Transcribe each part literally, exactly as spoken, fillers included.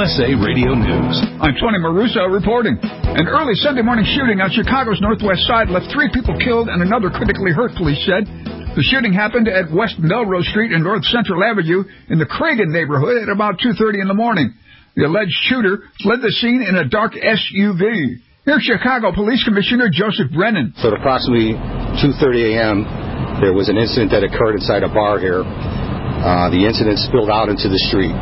S A Radio News. I'm Tony Maruso reporting. An early Sunday morning shooting on Chicago's northwest side left three people killed and another critically hurt, police said. The shooting happened at West Melrose Street and North Central Avenue in the Cragen neighborhood at about two thirty in the morning. The alleged shooter fled the scene in a dark S U V. Here's Chicago Police Commissioner Joseph Brennan. So at approximately two thirty a.m., there was an incident that occurred inside a bar here. Uh, the incident spilled out into the street.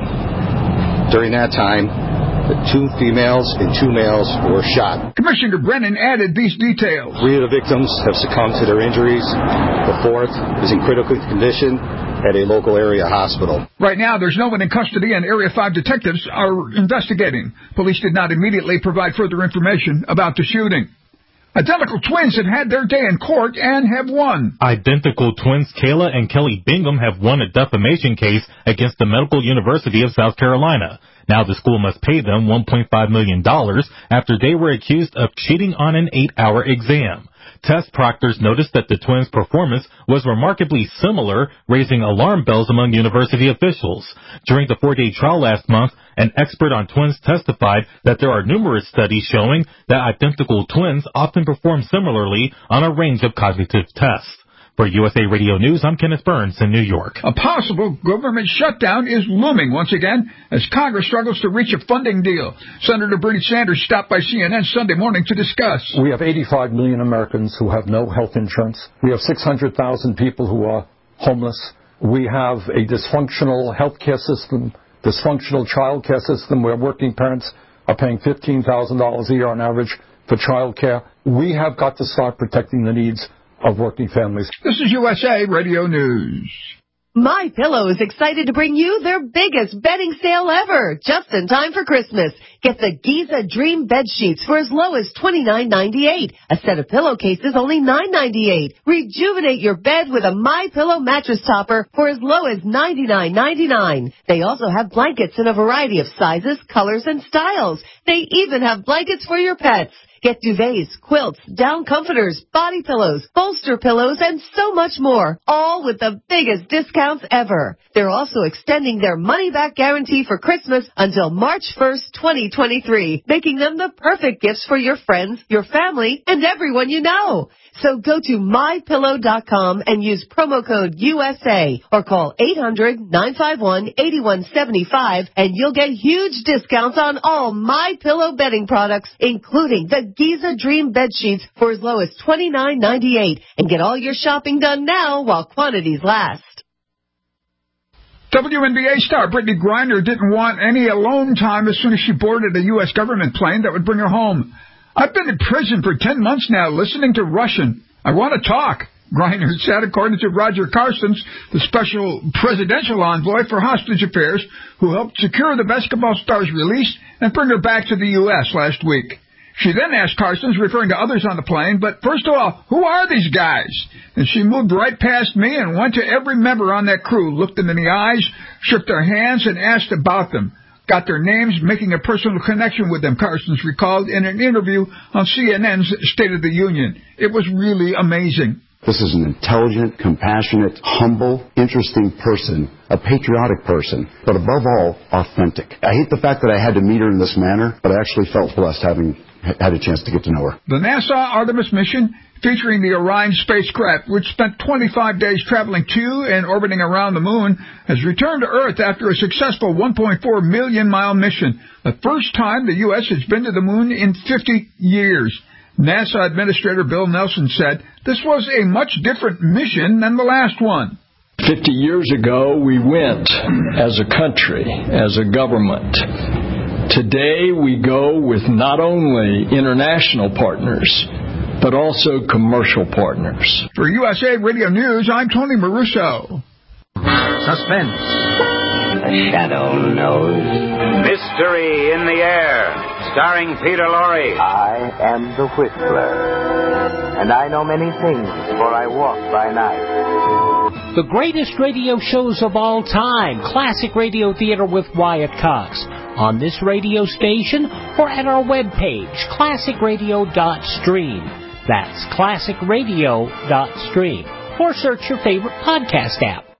During that time, the two females and two males were shot. Commissioner Brennan added these details. Three of the victims have succumbed to their injuries. The fourth is in critical condition at a local area hospital. Right now, there's no one in custody, and Area five detectives are investigating. Police did not immediately provide further information about the shooting. Identical twins have had their day in court and have won. Identical twins Kayla and Kelly Bingham have won a defamation case against the Medical University of South Carolina. Now the school must pay them one point five million dollars after they were accused of cheating on an eight-hour exam. Test proctors noticed that the twins' performance was remarkably similar, raising alarm bells among university officials. During the four-day trial last month, an expert on twins testified that there are numerous studies showing that identical twins often perform similarly on a range of cognitive tests. For U S A Radio News, I'm Kenneth Burns in New York. A possible government shutdown is looming once again as Congress struggles to reach a funding deal. Senator Bernie Sanders stopped by C N N Sunday morning to discuss. We have eighty-five million Americans who have no health insurance. We have six hundred thousand people who are homeless. We have a dysfunctional health care system, dysfunctional child care system where working parents are paying fifteen thousand dollars a year on average for child care. We have got to start protecting the needs of working families. This is U S A Radio News. MyPillow is excited to bring you their biggest bedding sale ever, just in time for Christmas. Get the Giza Dream bed sheets for as low as twenty-nine ninety-eight. A set of pillowcases only nine ninety-eight. Rejuvenate your bed with a MyPillow mattress topper for as low as ninety-nine ninety-nine. They also have blankets in a variety of sizes, colors, and styles. They even have blankets for your pets. Get duvets, quilts, down comforters, body pillows, bolster pillows, and so much more, all with the biggest discounts ever. They're also extending their money-back guarantee for Christmas until March first, twenty twenty-three, making them the perfect gifts for your friends, your family, and everyone you know. So go to my pillow dot com and use promo code U S A or call eight hundred nine five one eight one seven five and you'll get huge discounts on all MyPillow bedding products, including the Giza Dream bed sheets for as low as twenty-nine ninety-eight. And get all your shopping done now while quantities last. W N B A star Brittany Griner didn't want any alone time as soon as she boarded a U S government plane that would bring her home. I've been in prison for ten months now listening to Russian. I want to talk, Griner said, according to Roger Carstens, the special presidential envoy for hostage affairs, who helped secure the basketball star's release and bring her back to the U S last week. She then asked Carstens, referring to others on the plane, but first of all, who are these guys? And she moved right past me and went to every member on that crew, looked them in the eyes, shook their hands, and asked about them. Got their names, making a personal connection with them, Carstens recalled in an interview on C N N's State of the Union. It was really amazing. This is an intelligent, compassionate, humble, interesting person, a patriotic person, but above all, authentic. I hate the fact that I had to meet her in this manner, but I actually felt blessed having had a chance to get to know her. The NASA Artemis mission, featuring the Orion spacecraft, which spent twenty-five days traveling to and orbiting around the moon, has returned to Earth after a successful one point four million mile mission, the first time the U S has been to the moon in fifty years. NASA Administrator Bill Nelson said this was a much different mission than the last one. Fifty years ago, we went as a country, as a government. Today, we go with not only international partners, but also commercial partners. For U S A Radio News, I'm Tony Maruso. Suspense. The shadow knows. Mystery in the Air, starring Peter Lorre. I am the Whistler, and I know many things, for I walk by night. The greatest radio shows of all time, Classic Radio Theater with Wyatt Cox, on this radio station or at our webpage, classic radio dot stream. That's classic radio dot stream. Or search your favorite podcast app.